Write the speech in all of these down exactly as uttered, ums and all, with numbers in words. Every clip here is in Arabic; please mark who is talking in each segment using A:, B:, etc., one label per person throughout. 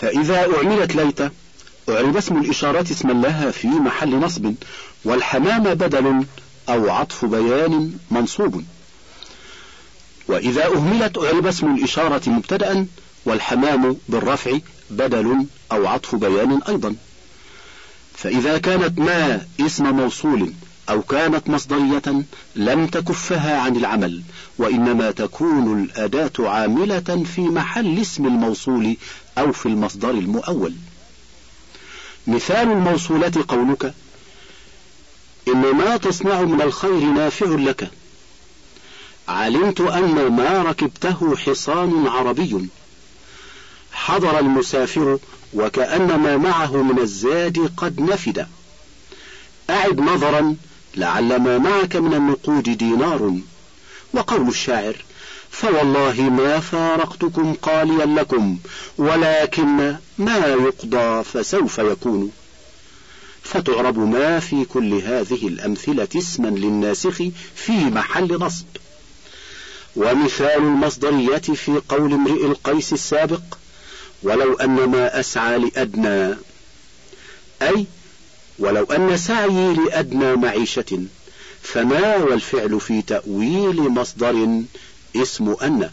A: فإذا أعملت ليت أعرب اسم الإشارة اسما لها في محل نصب، والحمام بدل أو عطف بيان منصوب. وإذا أهملت أعرب اسم الإشارة مبتدأ، والحمام بالرفع بدل أو عطف بيان أيضا. فإذا كانت ما اسم موصول أو كانت مصدرية لم تكفها عن العمل، وإنما تكون الأداة عاملة في محل اسم الموصول أو في المصدر المؤول. مثال الموصولة قولك: إن ما تصنع من الخير نافع لك. علمت أن ما ركبته حصان عربي. حضر المسافر وكأن ما معه من الزاد قد نفد. أعد نظرا لعل ما معك من النقود دينار. وقول الشاعر: فوالله ما فارقتكم قاليا لكم، ولكن ما يقضى فسوف يكون. فتعرب ما في كل هذه الأمثلة اسما للناسخ في محل نصب. ومثال المصدرية في قول امرئ القيس السابق: ولو أن ما أسعى لأدنى، أي ولو أن سعيي لأدنى معيشة، فما والفعل في تأويل مصدر اسم أن.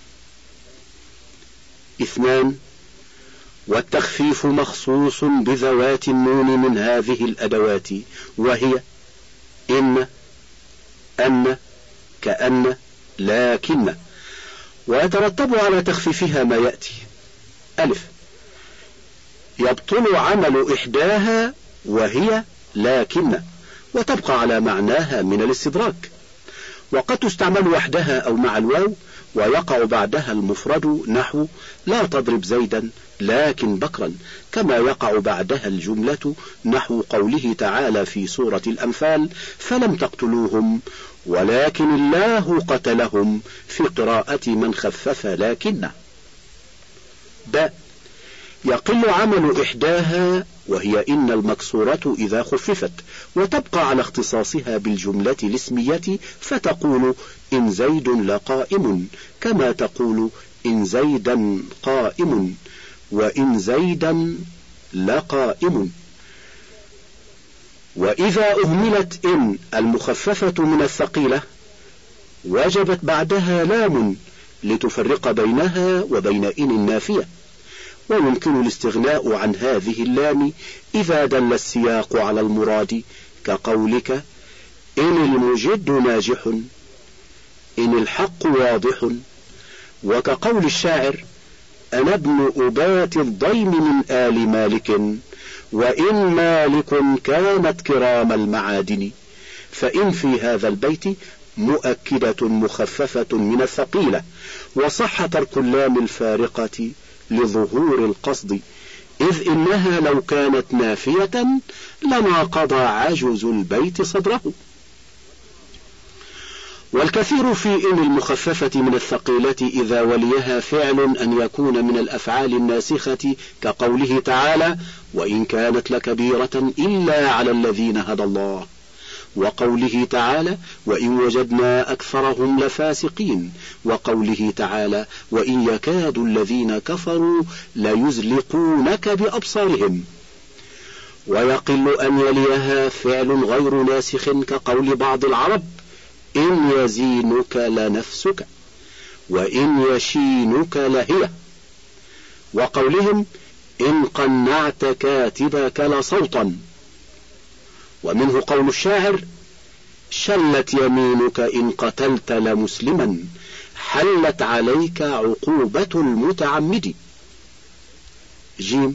A: اثنان: والتخفيف مخصوص بذوات النون من هذه الأدوات، وهي إن، أن، كأن، لكن. ويترتب على تخفيفها ما يأتي: ألف، يبطل عمل إحداها وهي لكن، وتبقى على معناها من الاستدراك. وقد تستعمل وحدها أو مع الواو، ويقع بعدها المفرد نحو لا تضرب زيدا لكن بكرا، كما يقع بعدها الجملة نحو قوله تعالى في سورة الأنفال: فلم تقتلوهم ولكن الله قتلهم، في قراءة من خفف لكن. ب، يقل عمل إحداها وهي إن المكسورة إذا خففت، وتبقى على اختصاصها بالجملة الاسمية، فتقول إن زيد لقائم، كما تقول إن زيدا قائم، وإن زيدا لقائم. وإذا أهملت إن المخففة من الثقيلة وجبت بعدها لام لتفرق بينها وبين إن النافية. ويمكن الاستغناء عن هذه اللام إذا دل السياق على المراد، كقولك إن المجد ناجح، إن الحق واضح. وكقول الشاعر: أنا ابن أبات الضيم من آل مالك، وإن مالك كانت كرام المعادن. فإن في هذا البيت مؤكدة مخففة من الثقيلة، وصح ترك اللام الفارقة لظهور القصد، إذ إنها لو كانت نافية لما قضى عجز البيت صدره. والكثير في إن المخففة من الثقيلة إذا وليها فعل أن يكون من الأفعال الناسخة، كقوله تعالى: وإن كانت لكبيرة إلا على الذين هدى الله. وقوله تعالى: وإن وجدنا أكثرهم لفاسقين. وقوله تعالى: وإن يكاد الذين كفروا ليزلقونك بأبصارهم. ويقل أن يليها فعل غير ناسخ، كقول بعض العرب: إن يزينك لنفسك، وإن يشينك لهي. وقولهم: إن قنعت كاتبك لصوتا. ومنه قول الشاعر: شلت يمينك إن قتلت لمسلما، حلت عليك عقوبة المتعمد. جيم،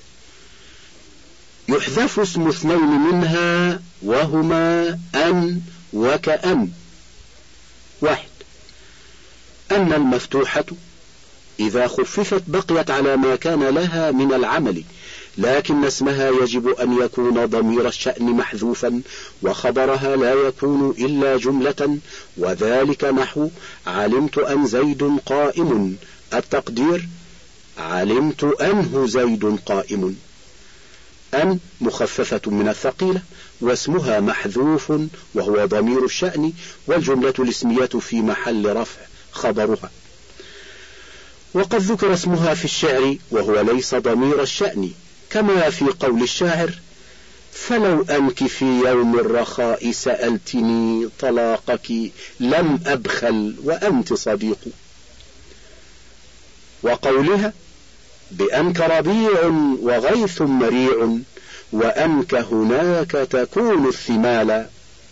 A: يحذف اسم اثنين منها وهما أن وكأن. واحد، أن المفتوحة إذا خففت بقيت على ما كان لها من العمل، لكن اسمها يجب أن يكون ضمير الشأن محذوفا، وخبرها لا يكون إلا جملة، وذلك نحو علمت أن زيد قائم، التقدير علمت أنه زيد قائم. أن مخففة من الثقيلة، واسمها محذوف وهو ضمير الشأن، والجملة الاسمية في محل رفع خبرها. وقد ذكر اسمها في الشعر وهو ليس ضمير الشأن، كما في قول الشاعر: فلو أنك في يوم الرخاء سألتني طلاقك لم أبخل وأنت صديق. وقولها: بأنك ربيع وغيث مريع وأنك هناك تكون الثمالا.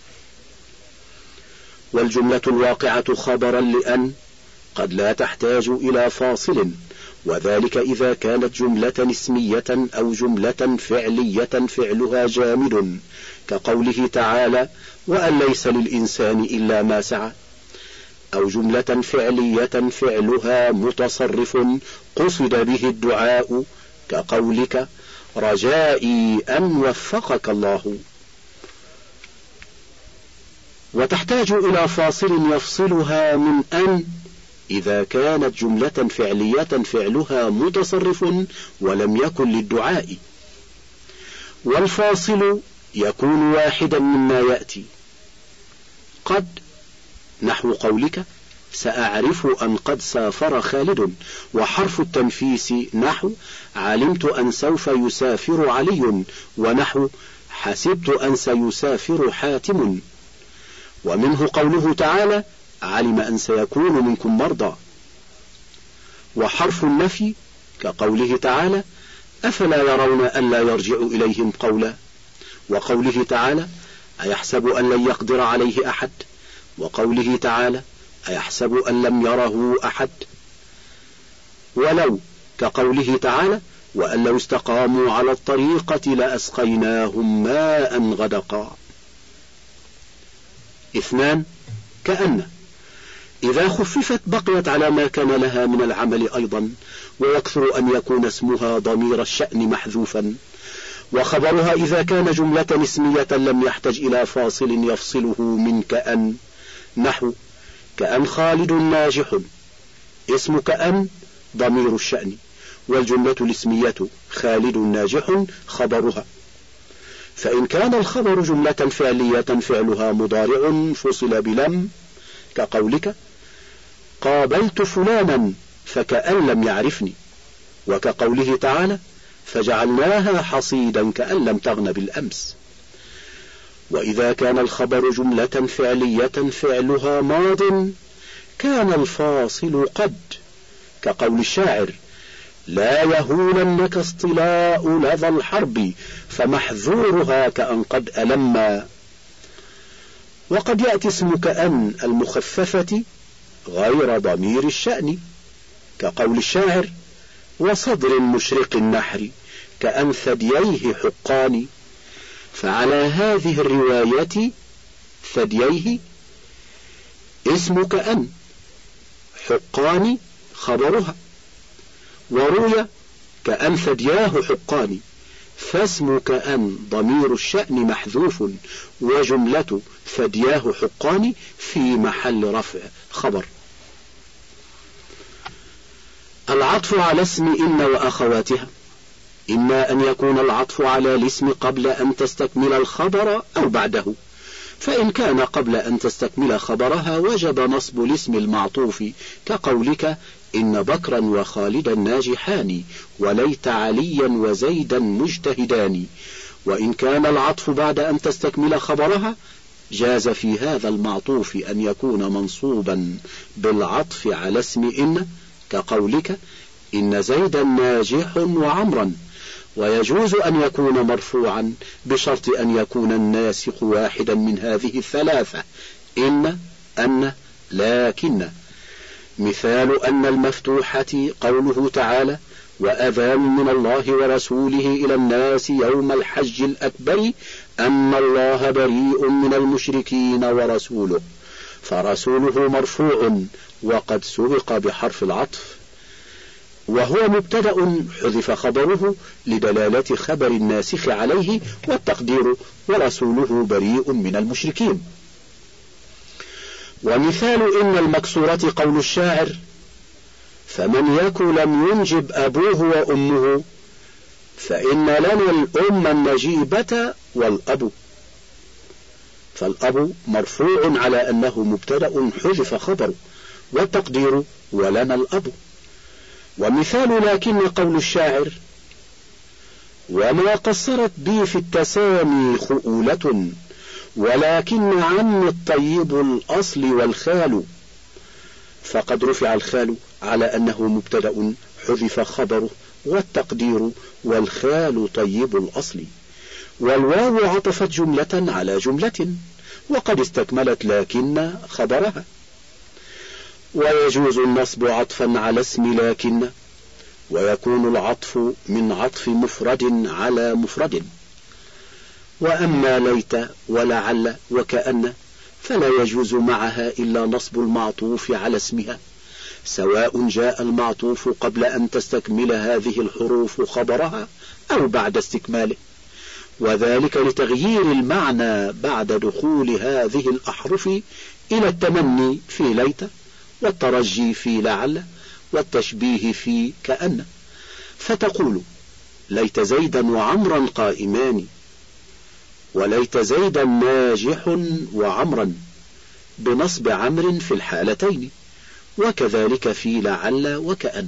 A: والجملة الواقعة خبرا لأن قد لا تحتاج إلى فاصل، وذلك إذا كانت جملة اسمية أو جملة فعلية فعلها جامد، كقوله تعالى: وأن ليس للإنسان إلا ما سعى، أو جملة فعلية فعلها متصرف قصد به الدعاء، كقولك: رجائي أن وفقك الله. وتحتاج إلى فاصل يفصلها من أن إذا كانت جملة فعلية فعلها متصرف ولم يكن للدعاء. والفاصل يكون واحدا مما يأتي: قد، نحو قولك: سأعرف أن قد سافر خالد. وحرف التنفيس نحو: علمت أن سوف يسافر علي، ونحو: حسبت أن سيسافر حاتم. ومنه قوله تعالى: علم أن سيكون منكم مرضى. وحرف النفي كقوله تعالى: أفلا يرون أن لا يرجع إليهم قولا. وقوله تعالى: أيحسب أن لن يقدر عليه أحد. وقوله تعالى: أيحسب أن لم يره أحد. ولو كقوله تعالى: وأن لو استقاموا على الطريقة لأسقيناهم ماء غدقا. اثنان، كأن إذا خففت بقيت على ما كان لها من العمل أيضا، ويكثر أن يكون اسمها ضمير الشأن محذوفا. وخبرها إذا كان جملة اسمية لم يحتج إلى فاصل يفصله من كأن، نحو: كأن خالد ناجح. اسم كأن ضمير الشأن، والجملة الاسمية خالد ناجح خبرها. فإن كان الخبر جملة فعلية فعلها مضارع فصل بلم، كقولك: قابلت فلانا فكأن لم يعرفني. وكقوله تعالى: فجعلناها حصيدا كأن لم تغن بالأمس. وإذا كان الخبر جملة فعلية فعلها ماض كان الفاصل قد، كقول الشاعر: لا يهوننك اصطلاء لظى الحرب فمحذورها كأن قد ألما. وقد يأتي اسم كأن المخففة غير ضمير الشأن، كقول الشاعر: وصدر مشرق النحر كأن ثدييه حقان. فعلى هذه الرواية ثدييه اسم كأن، حقان خبرها. وروي كأن ثدياه حقان، فاسم كأن ضمير الشأن محذوف، وجملة ثدياه حقان في محل رفع خبر. العطف على اسم إن وأخواتها: إما أن يكون العطف على الاسم قبل أن تستكمل الخبر أو بعده، فإن كان قبل أن تستكمل خبرها وجب نصب الاسم المعطوف، كقولك: إن بكرا وخالدا ناجحان وليت عليا وزيدا مجتهدان. وإن كان العطف بعد أن تستكمل خبرها جاز في هذا المعطوف أن يكون منصوبا بالعطف على اسم إن، كقولك: إن زيدا ناجح وعمرا. ويجوز أن يكون مرفوعا بشرط أن يكون الناسخ واحدا من هذه الثلاثة: إن، أن، لكن. مثال أن المفتوحة قوله تعالى: وأذان من الله ورسوله إلى الناس يوم الحج الأكبر أن الله بريء من المشركين ورسوله، فرسوله مرفوع وقد سبق بحرف العطف، وهو مبتدأ حذف خبره لدلالة خبر الناسخ عليه، والتقدير: ورسوله بريء من المشركين. ومثال إن المكسورة قول الشاعر: فمن يك لم ينجب أبوه وأمه فإن لنا الأم النجيبة والأب. فالأب مرفوع على أنه مبتدأ حذف خبره، والتقدير: ولنا الأب. ومثال لكن قول الشاعر: وما قصرت بي في التسامي خؤولة، ولكن عني الطيب الأصل والخال. فقد رفع الخال على أنه مبتدأ حذف خبره، والتقدير والخال طيب الأصل، والواو عطفت جملة على جملة، وقد استكملت لكن خبرها. ويجوز النصب عطفا على اسم لكن، ويكون العطف من عطف مفرد على مفرد. وأما ليت ولعل وكأن فلا يجوز معها إلا نصب المعطوف على اسمها، سواء جاء المعطوف قبل أن تستكمل هذه الحروف خبرها أو بعد استكماله، وذلك لتغيير المعنى بعد دخول هذه الأحرف إلى التمني في ليت، والترجي في لعل، والتشبيه في كأن. فتقول: ليت زيدا وعمرا قائمان، وليت زيدا ناجح وعمرا، بنصب عمر في الحالتين، وكذلك في لعل وكأن.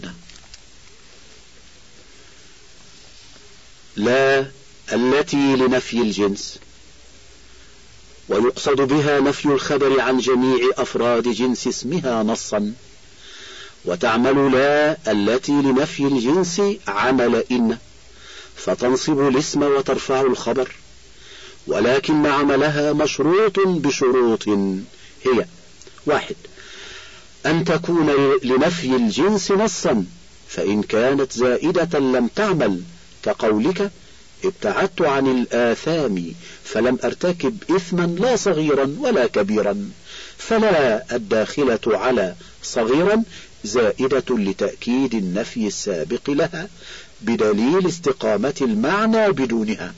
A: لا التي لنفي الجنس، ويقصد بها نفي الخبر عن جميع أفراد جنس اسمها نصا، وتعمل لا التي لنفي الجنس عمل إن، فتنصب الاسم وترفع الخبر، ولكن عملها مشروط بشروط هي: واحد، أن تكون لنفي الجنس نصا، فإن كانت زائدة لم تعمل، كقولك: ابتعدت عن الآثام فلم أرتكب إثما لا صغيرا ولا كبيرا، فلا الداخلة على صغيرا زائدة لتأكيد النفي السابق لها بدليل استقامة المعنى بدونها.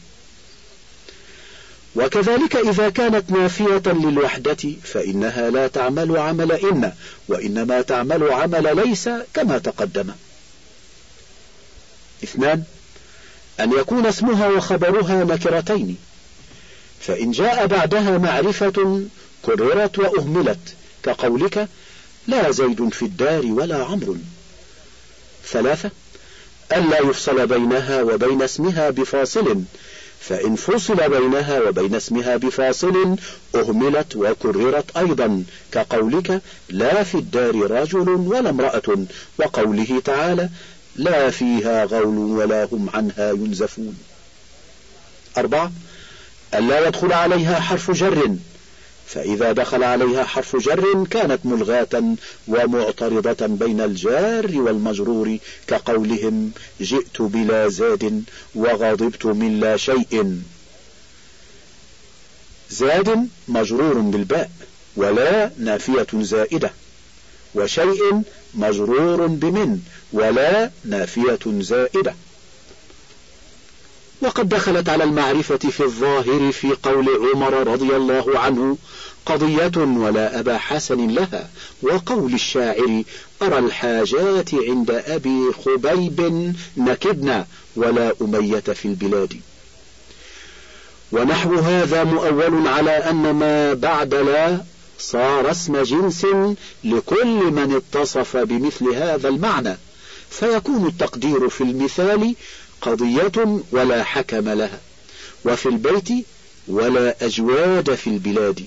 A: وكذلك إذا كانت نافية للوحدة فإنها لا تعمل عمل إن، وإنما تعمل عمل ليس كما تقدم. اثنان، أن يكون اسمها وخبرها نكرتين، فإن جاء بعدها معرفة كررت وأهملت، كقولك: لا زيد في الدار ولا عمرو. ثلاثة، ألا يفصل بينها وبين اسمها بفاصل، فإن فصل بينها وبين اسمها بفاصل أهملت وكررت أيضا، كقولك: لا في الدار رجل ولا امرأة، وقوله تعالى: لا فيها غول ولا هم عنها ينزفون. أربعة، ألا يدخل عليها حرف جر، فإذا دخل عليها حرف جر كانت ملغاة ومعترضة بين الجار والمجرور، كقولهم: جئت بلا زاد وغضبت من لا شيء. زاد مجرور بالباء، ولا نافية زائدة، وشيء مجرور بمن، ولا نافية زائدة. وقد دخلت على المعرفة في الظاهر في قول عمر رضي الله عنه: قضية ولا أبا حسن لها، وقول الشاعر: أرى الحاجات عند أبي خبيب نكدنا ولا أمية في البلاد. ونحو هذا مؤول على أن ما بعد لا صار اسم جنس لكل من اتصف بمثل هذا المعنى، فيكون التقدير في المثال: قضية ولا حكم لها، وفي البيت: ولا أجواد في البلاد.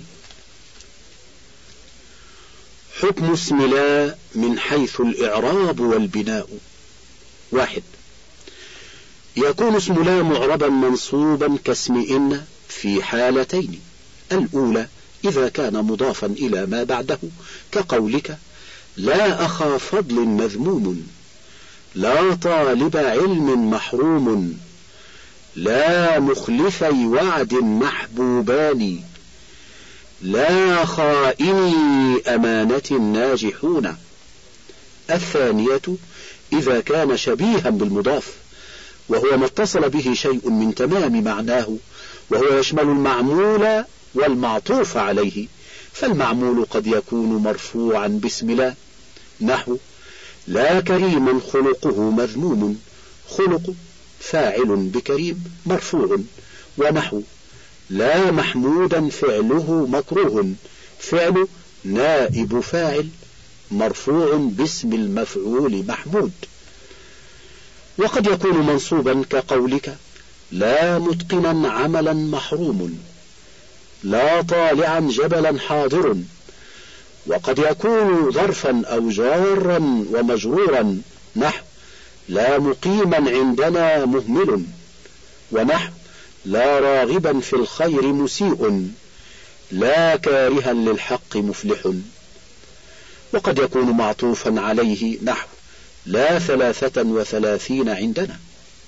A: حكم اسم لا من حيث الإعراب والبناء: واحد، يكون اسم لا معربا منصوبا كاسم إن في حالتين: الأولى إذا كان مضافا إلى ما بعده، كقولك: لا أخا فضل مذموم، لا طالب علم محروم، لا مخلفي وعد محبوبان، لا خائني أمانة ناجحون. الثانية إذا كان شبيها بالمضاف، وهو ما اتصل به شيء من تمام معناه، وهو يشمل المعمول والمعطوف عليه، فالمعمول قد يكون مرفوعا باسم لا، نحو: لا كريما خلقه مذموم، خلق فاعل بكريم مرفوع، ونحو: لا محمودا فعله مكروه، فعل نائب فاعل مرفوع باسم المفعول محمود. وقد يكون منصوبا كقولك لا متقنا عملا محروم، لا طالعا جبلا حاضر. وقد يكون ظرفا أو جارا ومجرورا، نحو لا مقيما عندنا مهمل، ونحو لا راغبا في الخير مسيء، لا كارها للحق مفلح. وقد يكون معطوفا عليه، نحو لا ثلاثة وثلاثين عندنا.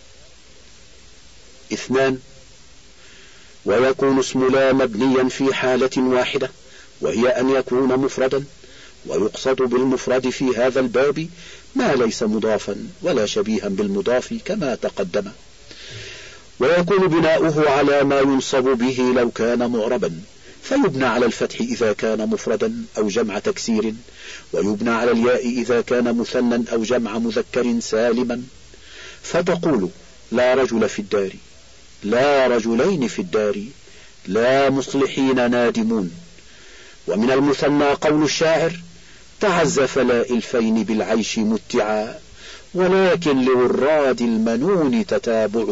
A: اثنان، ويكون اسم لا مبنيا في حالة واحدة، وهي أن يكون مفردا، ويقصد بالمفرد في هذا الباب ما ليس مضافا ولا شبيها بالمضاف كما تقدم. ويكون بناؤه على ما ينصب به لو كان معربا، فيبنى على الفتح إذا كان مفردا أو جمع تكسير، ويبنى على الياء إذا كان مثنى أو جمع مذكر سالما. فتقول لا رجل في الدار، لا رجلين في الدار، لا مصلحين نادمون. ومن المثنى قول الشاعر تعزف لا إلفين بالعيش متعا، ولكن لوراد المنون تتابع.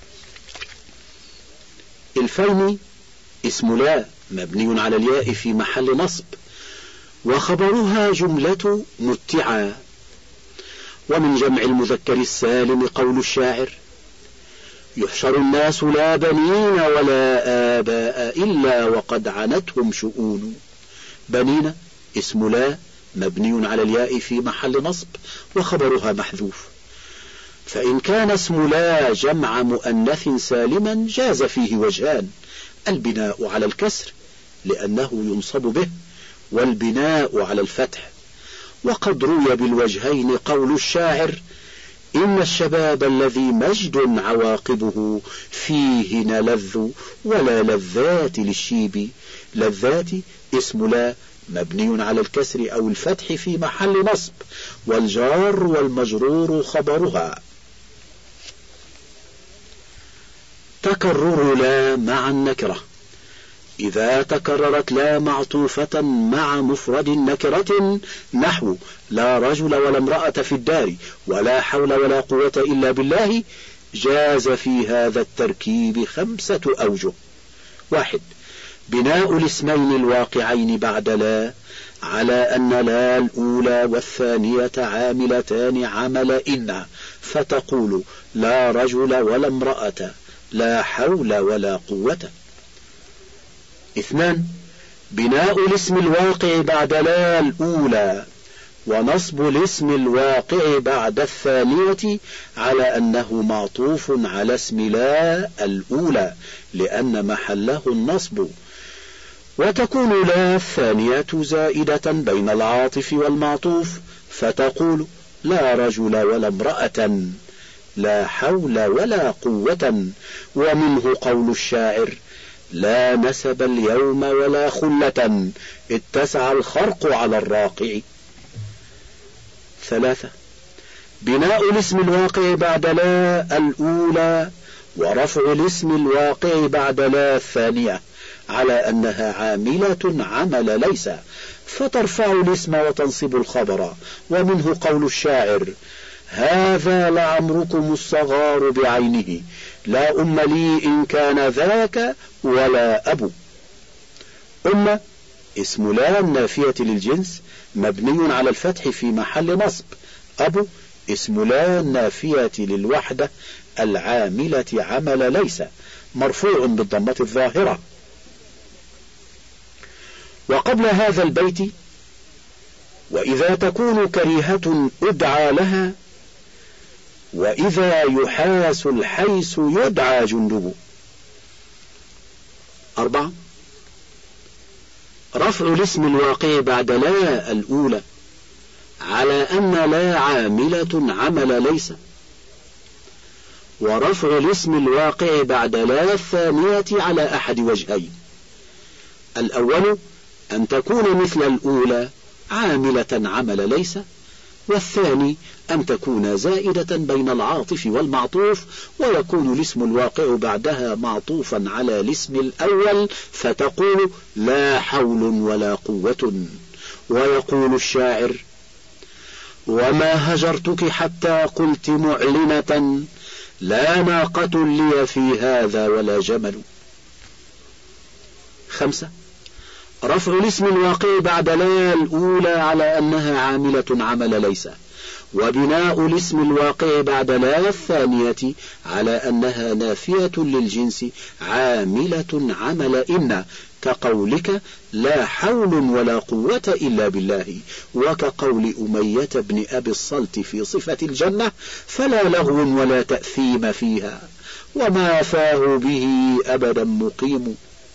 A: الفين اسم لا مبني على الياء في محل نصب، وخبرها جملة متعا. ومن جمع المذكر السالم قول الشاعر يحشر الناس لا بنين ولا آباء إلا وقد عنتهم شؤون. بنين اسم لا مبني على الياء في محل نصب، وخبرها محذوف. فإن كان اسم لا جمع مؤنث سالما جاز فيه وجهان: البناء على الكسر لأنه ينصب به، والبناء على الفتح. وقد روي بالوجهين قول الشاعر إن الشباب الذي مجد عواقبه فيه نلذ ولا لذات للشيب. لذات اسم لا مبني على الكسر أو الفتح في محل نصب، والجار والمجرور خبرها. تكرر لا مع النكرة: إذا تكررت لا معطوفة مع مفرد نكرة، نحو لا رجل ولا امرأة في الدار ولا حول ولا قوة إلا بالله، جاز في هذا التركيب خمسة أوجه. واحد، بناء الاسمين الواقعين بعد لا على أن لا الأولى والثانية عاملتان عمل إن، فتقول لا رجل ولا امرأة، لا حول ولا قوة. اثنان، بناء الاسم الواقع بعد لا الأولى ونصب الاسم الواقع بعد الثانية على أنه معطوف على اسم لا الأولى لأن محله النصب، وتكون لا الثانية زائدة بين العاطف والمعطوف، فتقول لا رجل ولا امرأة، لا حول ولا قوة. ومنه قول الشاعر لا نسب اليوم ولا خلة، اتسع الخرق على الراقع. ثلاثة، بناء الاسم الواقع بعد لا الأولى ورفع الاسم الواقع بعد لا الثانية على أنها عاملة عمل ليس، فترفع الاسم وتنصب الخبر. ومنه قول الشاعر هذا لعمركم الصغار بعينه، لا أم لي إن كان ذاك ولا أبو. أم اسم لا النافية للجنس مبني على الفتح في محل نصب. أبو اسم لا النافية للوحدة العاملة عمل ليس مرفوع بالضمة الظاهرة. وقبل هذا البيت وإذا تكون كريهة أدعى لها، وإذا يحاس الحيس يدعى جندب. أربعة، رفع الاسم الواقع بعد لا الأولى على أن لا عاملة عمل ليس، ورفع الاسم الواقع بعد لا الثانية على أحد وجهين: الأول أن تكون مثل الأولى عاملة عمل ليس، والثاني أن تكون زائدة بين العاطف والمعطوف، ويكون الاسم الواقع بعدها معطوفا على الاسم الأول، فتقول لا حول ولا قوة. ويقول الشاعر وما هجرتك حتى قلت معلنة لا ناقة لي في هذا ولا جمل. خمسة، رفع الاسم الواقع بعد لا الأولى على أنها عاملة عمل ليس، وبناء الاسم الواقع بعد لا الثانية على أنها نافية للجنس عاملة عمل إن، كقولك لا حول ولا قوة إلا بالله، وكقول أمية بن أبي الصلت في صفة الجنة فلا لغو ولا تأثيم فيها وما فاه به أبدا مقيم.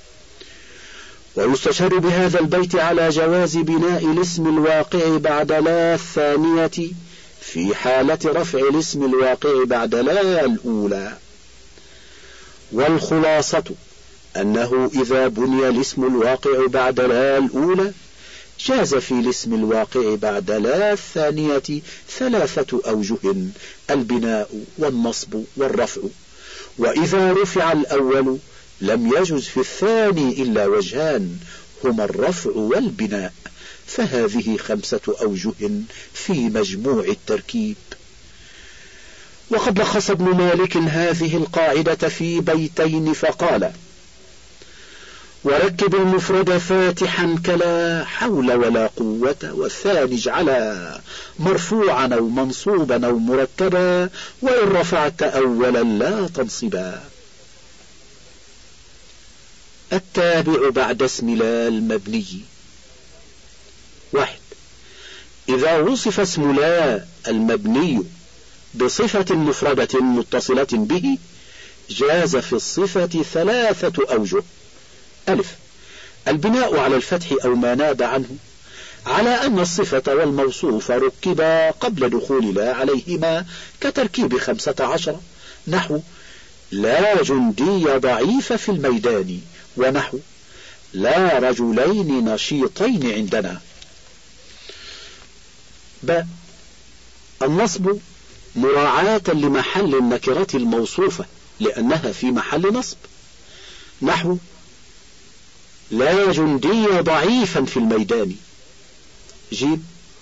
A: ويستشهد بهذا البيت على جواز بناء الاسم الواقع بعد لا الثانية في حالة رفع الاسم الواقع بعد لا الأولى. والخلاصة أنه إذا بني الاسم الواقع بعد لا الأولى جاز في الاسم الواقع بعد لا الثانية ثلاثة أوجه: البناء والنصب والرفع. وإذا رفع الأول لم يجز في الثاني إلا وجهان هما الرفع والبناء، فهذه خمسة أوجه في مجموع التركيب. وقد لخص ابن مالك هذه القاعدة في بيتين فقال: وركب المفرد فاتحا كلا حول ولا قوة، والثاني اجعلا مرفوعا أو منصوبا أو مركبا، وإن رفعت أولا لا تنصبا. التابع بعد اسم لا المبني: واحد، إذا وصف اسم لا المبني بصفة مفردة متصلة به جاز في الصفة ثلاثة أوجه: ألف، البناء على الفتح أو ما ناب عنه، على أن الصفة والموصوف ركبا قبل دخول لا عليهما، كتركيب خمسة عشر، نحو لا جندي ضعيف في الميدان، ونحو لا رجلين نشيطين عندنا. ب، النصب مراعاة لمحل النكرة الموصوفة لأنها في محل نصب، نحو لا جندي ضعيفا في الميدان. ج،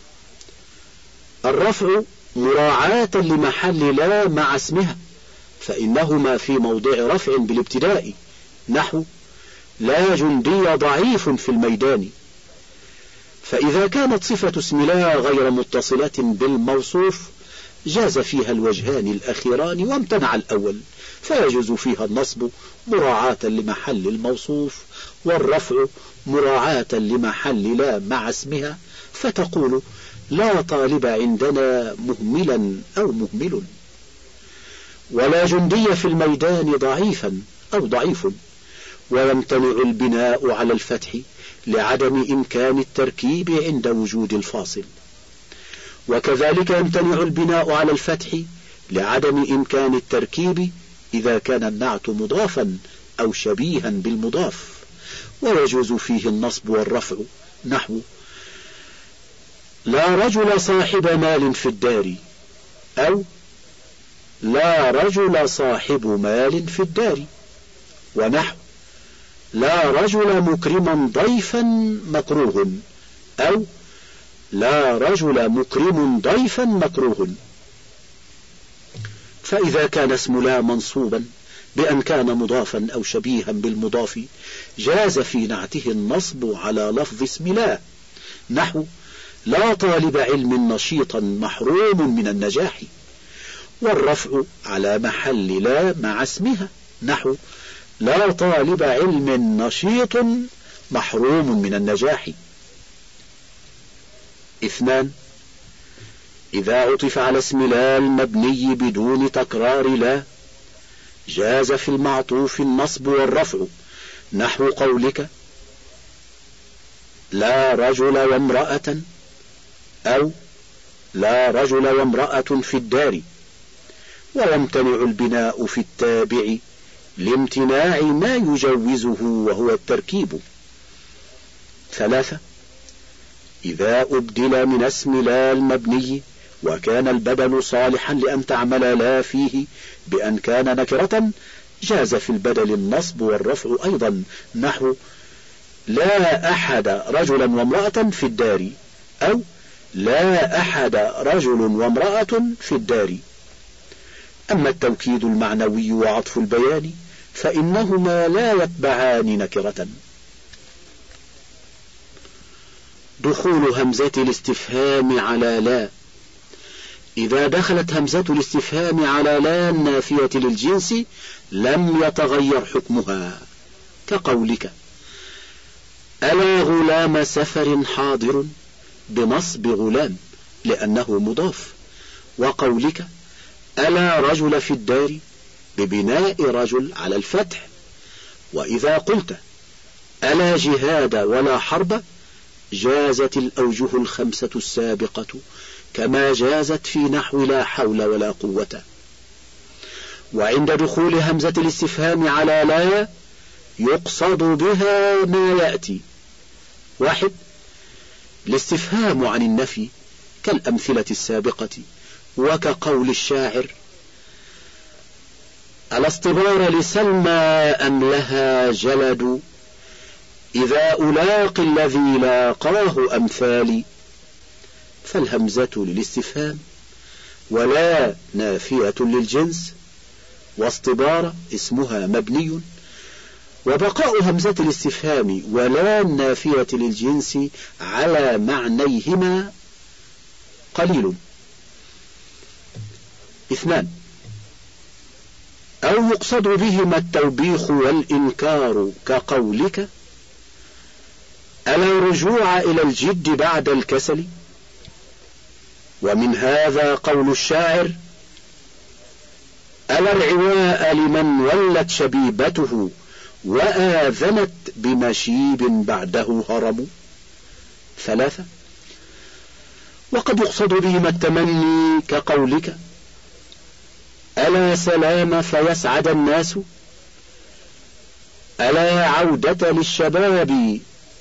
A: الرفع مراعاة لمحل لا مع اسمها فإنهما في موضع رفع بالابتداء، نحو لا جندي ضعيف في الميدان. فإذا كانت صفة اسم لا غير متصلة بالموصوف جاز فيها الوجهان الأخيران وامتنع الأول، فيجوز فيها النصب مراعاة لمحل الموصوف، والرفع مراعاة لمحل لا مع اسمها، فتقول لا طالب عندنا مهملا أو مهمل. ولا جندي في الميدان ضعيفا أو ضعيف. ويمتنع البناء على الفتح لعدم إمكان التركيب عند وجود الفاصل. وكذلك يمتنع البناء على الفتح لعدم إمكان التركيب إذا كان النعت مضافا أو شبيها بالمضاف. ويجوز فيه النصب والرفع، نحو لا رجل صاحب مال في الدار، أو لا رجل صاحب مال في الدار، ونحو لا رجل مكرما ضيفا مكروه، أو لا رجل مكرم ضيفا مكروه. فإذا كان اسم لا منصوبا بأن كان مضافا أو شبيها بالمضاف جاز في نعته النصب على لفظ اسم لا، نحو لا طالب علم نشيطا محروم من النجاح. والرفع على محل لا مع اسمها، نحو لا طالب علم نشيط محروم من النجاح. اثنان، إذا عطف على اسم لا المبني بدون تكرار لا جاز في المعطوف النصب والرفع، نحو قولك لا رجل وامرأة، أو لا رجل وامرأة في الدار. ويمتنع البناء في التابع لامتناع ما يجوزه وهو التركيب. ثلاثة، إذا أبدل من اسم لا المبني وكان البدل صالحا لأن تعمل لا فيه بأن كان نكرة جاز في البدل النصب والرفع أيضا، نحو لا أحد رجلا وامرأة في الدار، أو لا أحد رجل وامرأة في الدار. أما التوكيد المعنوي وعطف البيان فإنهما لا يتبعان نكرة. دخول همزة الاستفهام على لا. إذا دخلت همزة الاستفهام على لا النافية للجنس لم يتغير حكمها، كقولك ألا غلام سفر حاضر بنصب غلام لأنه مضاف، وقولك ألا رجل في الدار ببناء رجل على الفتح. وإذا قلت ألا جهاد ولا حرب جازت الأوجه الخمسة السابقة كما جازت في نحو لا حول ولا قوة. وعند دخول همزة الاستفهام على لا يقصد بها ما يأتي: واحد، الاستفهام عن النفي كالأمثلة السابقة، وكقول الشاعر ألا اصطبار لسلمى أم لها جلد إذا ألاقي الذي لاقاه أمثالي. فالهمزة للاستفهام، ولا نافية للجنس، واصطبار اسمها مبني، وبقاء همزة الاستفهام ولا النافية للجنس على معنيهما قليل. اثنان، أو يقصد بهما التوبيخ والإنكار كقولك ألا رجوع إلى الجد بعد الكسل. ومن هذا قول الشاعر ألا العواء لمن ولت شبيبته وآذنت بمشيب بعده هرم. ثلاثة، وقد يقصد بهما التمني كقولك ألا سلام فيسعد الناس ألا عودة للشباب.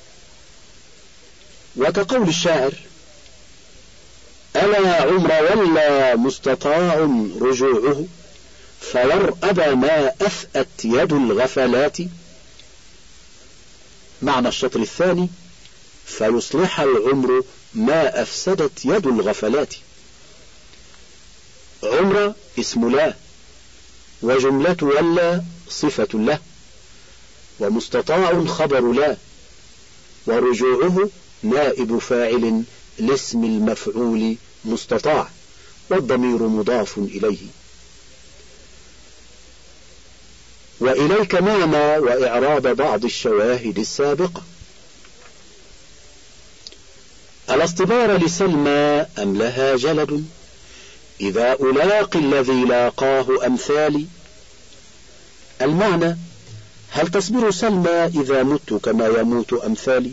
A: وكقول الشاعر ألا عمر ولا مستطاع رجوعه فيرأب ما أثأت يد الغفلات. معنى الشطر الثاني فيصلح العمر ما أفسدت يد الغفلات. عمر اسم لا، وجملة ولا صفة له، ومستطاع خبر لا، ورجوعه نائب فاعل لاسم المفعول مستطاع، والضمير مضاف إليه. وإليك معنى وإعراب بعض الشواهد السابقة. ألا اصطبار لسلمى أم لها جلد إذا ألاقي الذي لاقاه أمثالي. المعنى هل تصبر سلمى إذا مت كما يموت أمثالي.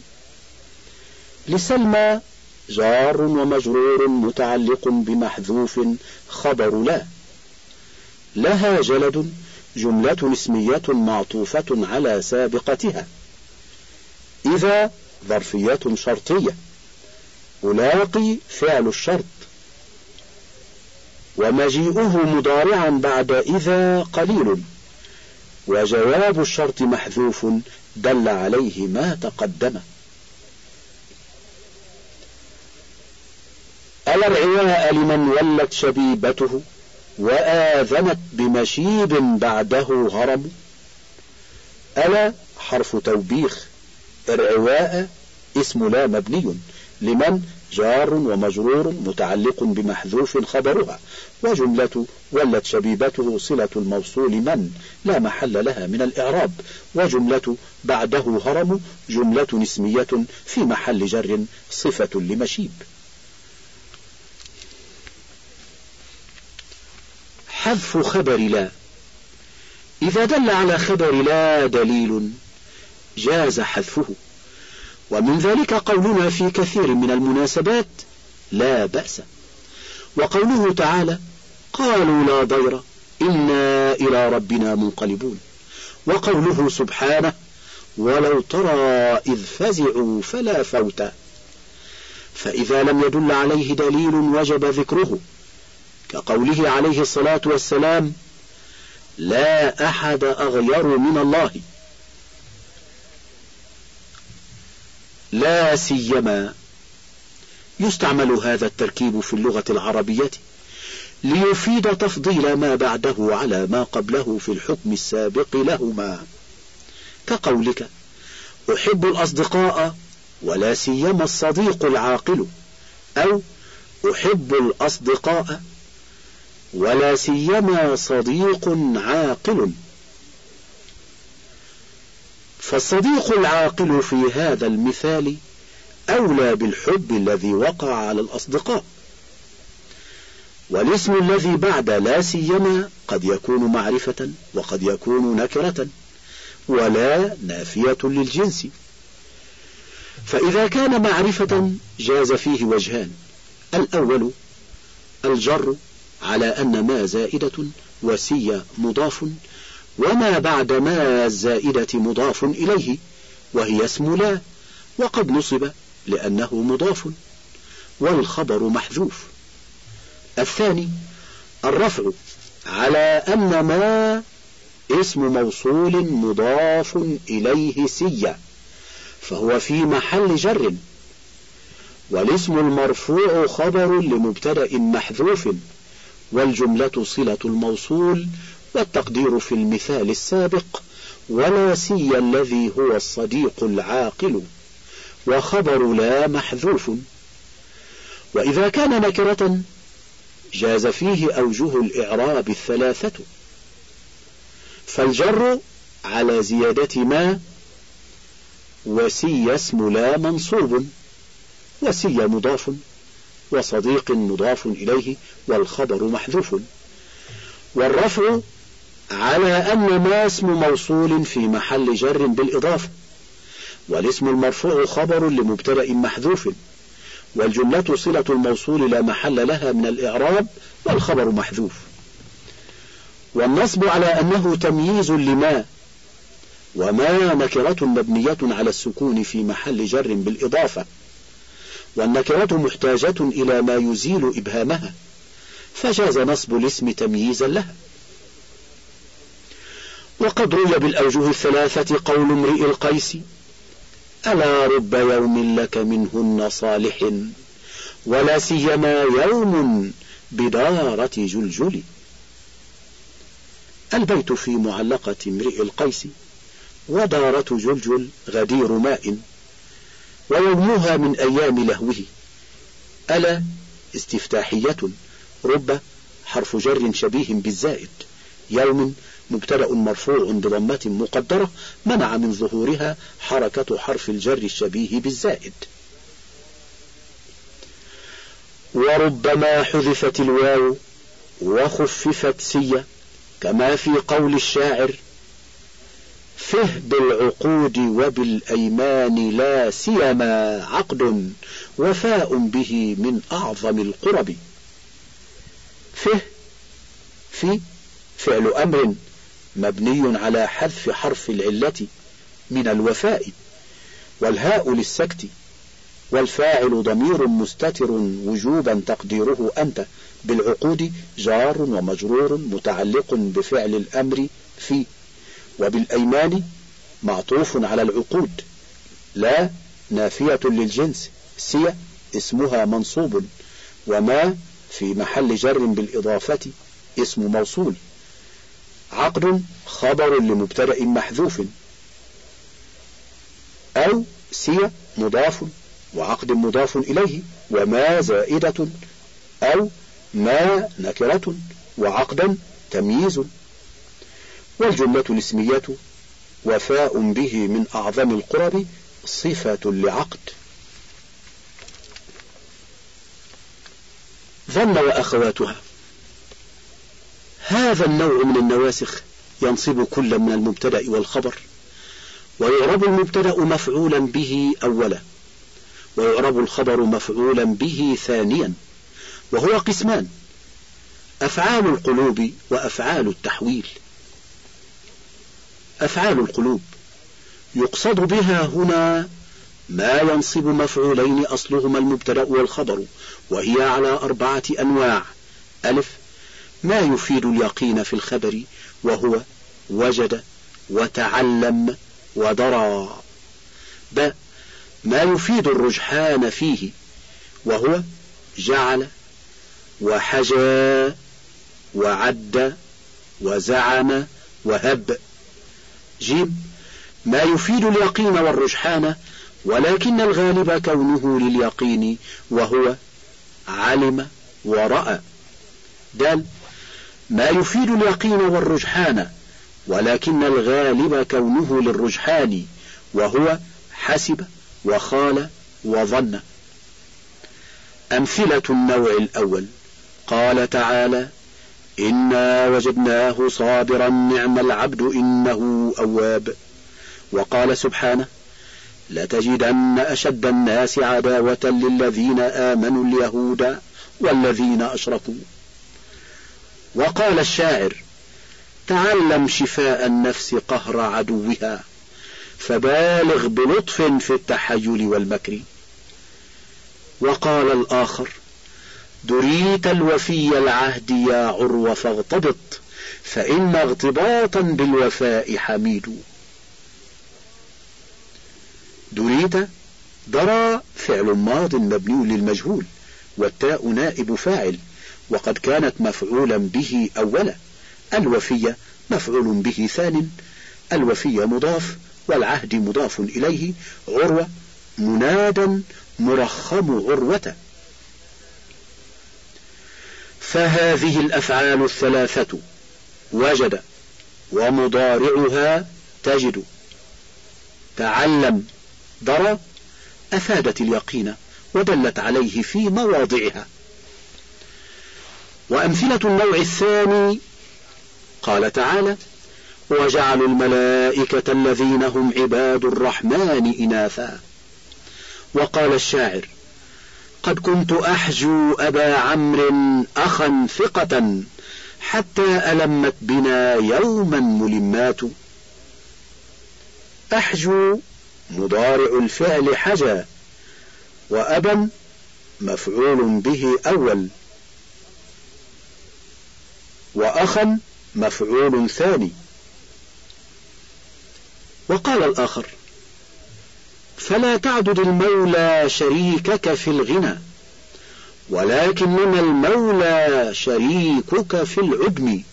A: لسلمى جار ومجرور متعلق بمحذوف خبر لا. لها جلد جملة اسمية معطوفة على سابقتها. إذا ظرفية شرطية. ألاقي فعل الشرط، ومجيئه مضارعا بعد إذا قليل، وجواب الشرط محذوف دل عليه ما تقدم. ألا العواء لمن ولت شبيبته وآذنت بمشيب بعده هرم. ألا حرف توبيخ، العواء اسم لا مبني، لمن جار ومجرور متعلق بمحذوف خبرها، وجملة ولت شبيبته صلة الموصول من لا محل لها من الإعراب، وجملة بعده هرم جملة اسمية في محل جر صفة لمشيب. حذف خبر لا. إذا دل على خبر لا دليل جاز حذفه، ومن ذلك قولنا في كثير من المناسبات لا بأس، وقوله تعالى قالوا لا ضير إنا إلى ربنا منقلبون، وقوله سبحانه ولو ترى إذ فزعوا فلا فوت. فإذا لم يدل عليه دليل وجب ذكره، كقوله عليه الصلاة والسلام لا أحد أغير من الله، لا سيما يستعمل هذا التركيب في اللغة العربية ليفيد تفضيل ما بعده على ما قبله في الحكم السابق لهما، كقولك أحب الأصدقاء ولا سيما الصديق العاقل، أو أحب الأصدقاء ولا سيما صديق عاقل. فالصديق العاقل في هذا المثال أولى بالحب الذي وقع على الأصدقاء، والاسم الذي بعد لا سيما قد يكون معرفة وقد يكون نكرة ولا نافية للجنس. فإذا كان معرفة جاز فيه وجهان: الأول الجر على أن ما زائدة وسي مضاف، وما بعد ما الزائدة مضاف إليه وهي اسم لا، وقد نصب لأنه مضاف والخبر محذوف. الثاني الرفع على أن ما اسم موصول مضاف إليه سي، فهو في محل جر، والاسم المرفوع خبر لمبتدأ محذوف، والجملة صلة الموصول، والتقدير في المثال السابق ولا سي الذي هو الصديق العاقل، وخبر لا محذوف. وإذا كان نكرة جاز فيه أوجه الإعراب الثلاثة: فالجر على زيادة ما، وسي اسم لا منصوب، وسي مضاف، وصديق مضاف إليه، والخبر محذوف. والرفع على أن ما اسم موصول في محل جر بالإضافة، والاسم المرفوع خبر لمبتدأ محذوف، والجملة صلة الموصول لا محل لها من الإعراب، والخبر محذوف. والنصب على أنه تمييز لما، وما نكرة مبنية على السكون في محل جر بالإضافة، والنكرة محتاجة إلى ما يزيل إبهامها، فجاز نصب الاسم تمييزا لها. وقد روي بالأوجه الثلاثة قول امرئ القيس: ألا رب يوم لك منهن صالح، ولا سيما يوم بدارة جلجل. البيت في معلقة امرئ القيس: ودارة جلجل غدير ماء، ويومها من أيام لهوه. ألا استفتاحية، رب حرف جر شبيه بالزائد، يوم مبتدأ مرفوع بضمة مقدرة منع من ظهورها حركة حرف الجر الشبيه بالزائد. وربما حذفت الواو وخففت سيا، كما في قول الشاعر: فه بالعقود وبالأيمان لا سيما عقد، وفاء به من أعظم القرب. فه في فعل أمر مبني على حذف حرف العلة من الوفاء، والهاء للسكت، والفاعل ضمير مستتر وجوبا تقديره أنت، بالعقود جار ومجرور متعلق بفعل الأمر في، وبالأيمان معطوف على العقود، لا نافية للجنس، سي اسمها منصوب، وما في محل جر بالإضافة اسم موصول، عقد خبر لمبتدأ محذوف، أو سي مضاف وعقد مضاف إليه، وما زائدة، أو ما نكرة وعقدا تمييز. والجملة الاسمية وفاء به من أعظم القرب صفة لعقد. ظن وأخواتها. هذا النوع من النواسخ ينصب كل من المبتدأ والخبر، ويعرب المبتدأ مفعولا به أولا، ويعرب الخبر مفعولا به ثانيا، وهو قسمان: أفعال القلوب وأفعال التحويل. أفعال القلوب يقصد بها هنا ما ينصب مفعولين أصلهما المبتدأ والخبر، وهي على أربعة أنواع: ألف ما يفيد اليقين في الخبر، وهو وجد وتعلم ودرى. ب ما يفيد الرجحان فيه، وهو جعل وحجى وعد وزعم وهب. جيم ما يفيد اليقين والرجحان ولكن الغالب كونه لليقين وهو علم ورأى. دال ما يفيد اليقين والرجحان ولكن الغالب كونه للرجحان وهو حسب وخال وظن. أمثلة النوع الأول: قال تعالى: إنا وجدناه صابرا نعم العبد إنه أواب. وقال سبحانه: لتجدن أشد الناس عداوة للذين آمنوا اليهود والذين أشركوا. وقال الشاعر: تعلم شفاء النفس قهر عدوها فبالغ بلطف في التحيل والمكر. وقال الآخر: دريت الوفي العهد يا عروة فاغتبط فإن اغتباطا بالوفاء حميد. دريت درى فعل ماض مبني للمجهول والتاء نائب فاعل وقد كانت مفعولا به أولا، الوفي مفعول به ثان، الوفي مضاف والعهد مضاف إليه، عروة منادا مرخم عروة. فهذه الأفعال الثلاثة وجد ومضارعها تجد. تعلم درى أفادت اليقين ودلت عليه في مواضعها. وأمثلة النوع الثاني: قال تعالى: وجعلوا الملائكة الذين هم عباد الرحمن إناثا. وقال الشاعر: قد كنت أحجو أبا عمرو أخا ثقة حتى ألمت بنا يوما ملمات. أحجو مضارع الفعل حجا، وأبا مفعول به أول، وأخا مفعول ثاني. وقال الآخر: فلا تعدد المولى شريكك في الغنى ولكنما المولى شريكك في العدم.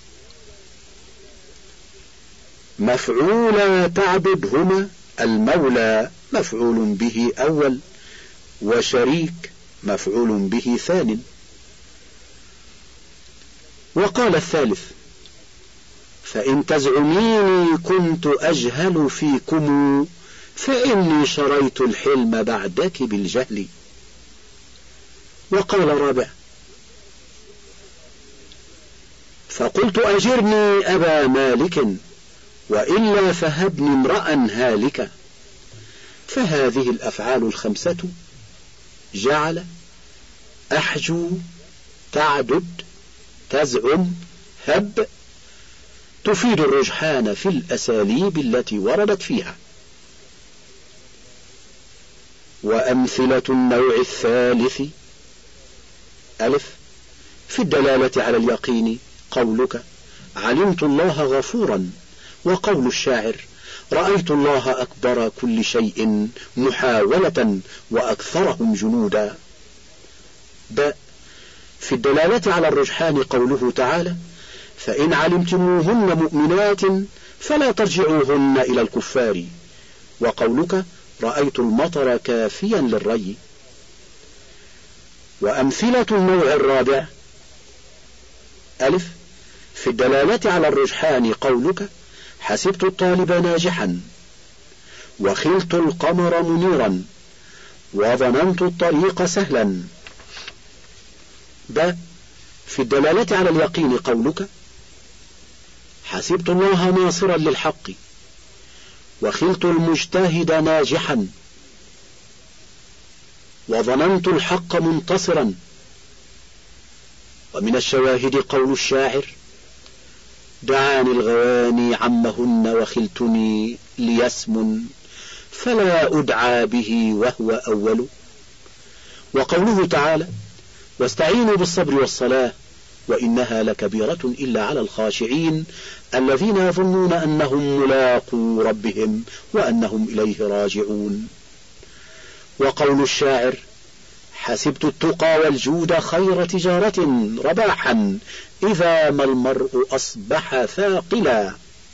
A: مفعولا تعددهما المولى مفعول به أول وشريك مفعول به ثان. وقال الثالث: فإن تزعميني كنت أجهل فيكم فإني شريت الحلم بعدك بالجهل. وقال الرابع: فقلت أجرني أبا مالك وإلا فهبني امرأ هالك. فهذه الأفعال الخمسة جعل، أحجو، تعدد، تزعم، هب تفيد الرجحان في الأساليب التي وردت فيها. وأمثلة النوع الثالث: ألف في الدلالة على اليقين قولك: علمت الله غفورا، وقول الشاعر: رأيت الله أكبر كل شيء محاولة وأكثرهم جنودا. ب في الدلالة على الرجحان قوله تعالى: فإن علمتموهن مؤمنات فلا ترجعوهن إلى الكفار، وقولك: رأيت المطر كافيا للري. وأمثلة النوع الرابع: ألف في الدلالة على الرجحان قولك: حسبت الطالب ناجحا، وخلت القمر منيرا، وظننت الطريق سهلا. ب في الدلالة على اليقين قولك: حسبت الله ناصرا للحق، وخلت المجتهد ناجحا، وظننت الحق منتصرا. ومن الشواهد قول الشاعر: دعاني الغواني عمهن وخلتني ليسم فلا أدعى به وهو أول. وقوله تعالى: واستعينوا بالصبر والصلاة وإنها لكبيرة إلا على الخاشعين الذين يظنون أنهم ملاقو ربهم وأنهم إليه راجعون. وقول الشاعر: حسبت التقى والجود خير تجارة رباحا إذا ما المرء أصبح ثاقلا.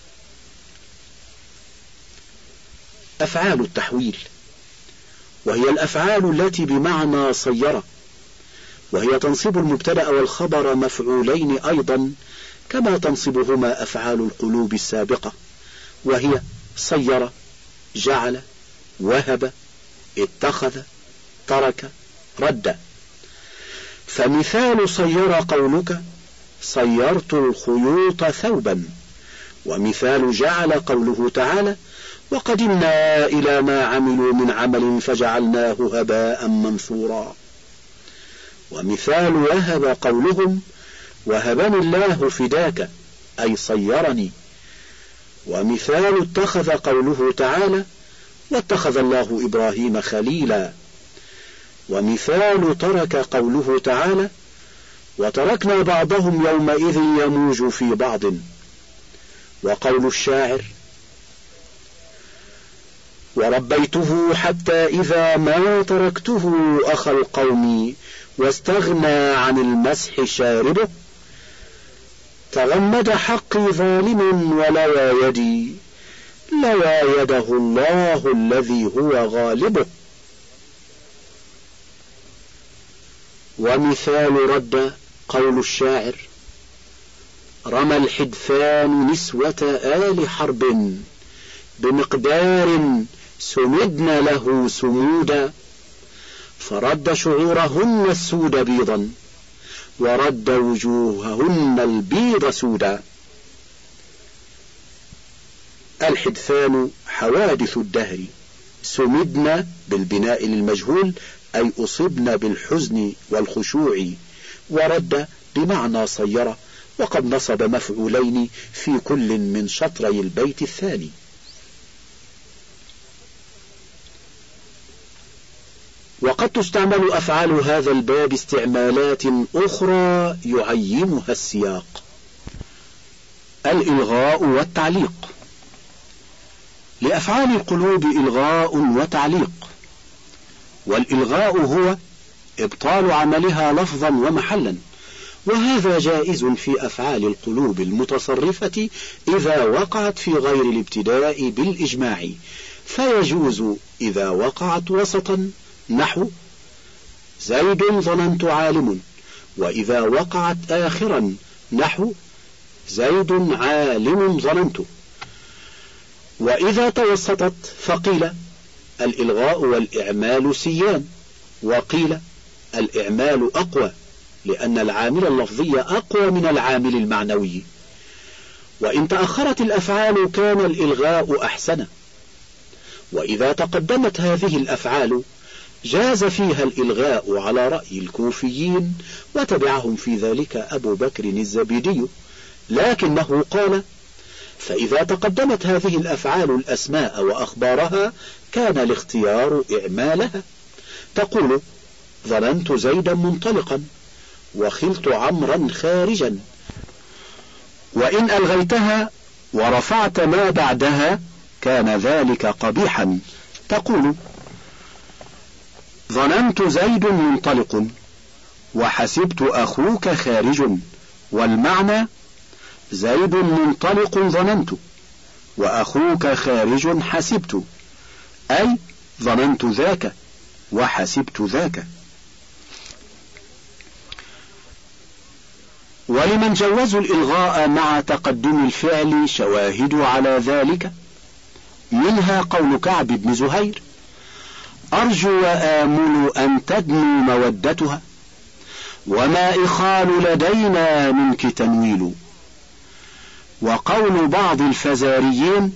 A: أفعال التحويل، وهي الأفعال التي بمعنى صير، وهي تنصب المبتدأ والخبر مفعولين أيضا كما تنصبهما أفعال القلوب السابقة، وهي صير، جعل، وهب، اتخذ، ترك، رد. فمثال صير قولك صيرت الخيوط ثوبا، ومثال جعل قوله تعالى وقدمنا إلى ما عملوا من عمل فجعلناه هباء منثورا. ومثال وهب قولهم وهبني الله فداك أي صيرني. ومثال اتخذ قوله تعالى واتخذ الله إبراهيم خليلا. ومثال ترك قوله تعالى وتركنا بعضهم يومئذ يموج في بعض. وقول الشاعر وربيته حتى إذا ما تركته أخى القوم واستغنى عن المسح شاربه تغمد حقي ظالم ولوى يدي لوى يده الله الذي هو غالبه. ومثال رد قول الشاعر رمى الحدثان نسوة آل حرب بمقدار سمدن له سمودا فرد شعورهن السود بيضا ورد وجوههن البيض سودا. الحدثان حوادث الدهر، سمدن بالبناء للمجهول أي أصبن بالحزن والخشوع، ورد بمعنى صير، وقد نصب مفعولين في كل من شطري البيت الثاني. وقد تستعمل أفعال هذا الباب استعمالات أخرى يعينها السياق. الإلغاء والتعليق. لأفعال القلوب إلغاء وتعليق، والإلغاء هو إبطال عملها لفظا ومحلا، وهذا جائز في أفعال القلوب المتصرفة إذا وقعت في غير الابتداء بالإجماع، فيجوز إذا وقعت وسطا نحو زيد ظننت عالم، وإذا وقعت آخرا نحو زيد عالم ظننت. وإذا توسطت فقيل الإلغاء والإعمال سيان، وقيل الإعمال أقوى لأن العامل اللفظي أقوى من العامل المعنوي. وإن تأخرت الأفعال كان الإلغاء أحسن. وإذا تقدمت هذه الأفعال جاز فيها الإلغاء على رأي الكوفيين، وتبعهم في ذلك أبو بكر الزبيدي، لكنه قال فإذا تقدمت هذه الأفعال الأسماء وأخبارها كان الاختيار إعمالها. تقول ظننت زيدا منطلقا وخلت عمرا خارجا. وإن ألغيتها ورفعت ما بعدها كان ذلك قبيحا. تقول ظننت زيد منطلق وحسبت أخوك خارج، والمعنى زيد منطلق ظننت وأخوك خارج حسبت، أي ظننت ذاك وحسبت ذاك. ولمن جوزوا الإلغاء مع تقدم الفعل شواهد على ذلك، منها قول كعب بن زهير أرجو وآمل أن تدنو مودتها وما إخال لدينا منك تنويل. وقول بعض الفزاريين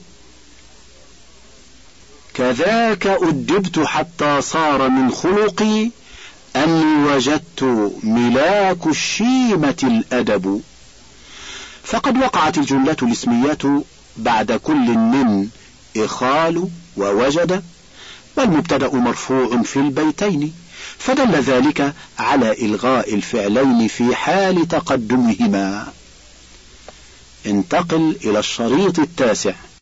A: كذاك أدبت حتى صار من خلقي أني وجدت ملاك الشيمة الأدب. فقد وقعت الجملة الاسمية بعد كل من إخال ووجد، والمبتدأ مرفوع في البيتين، فدل ذلك على إلغاء الفعلين في حال تقدمهما. انتقل إلى الشريط التاسع.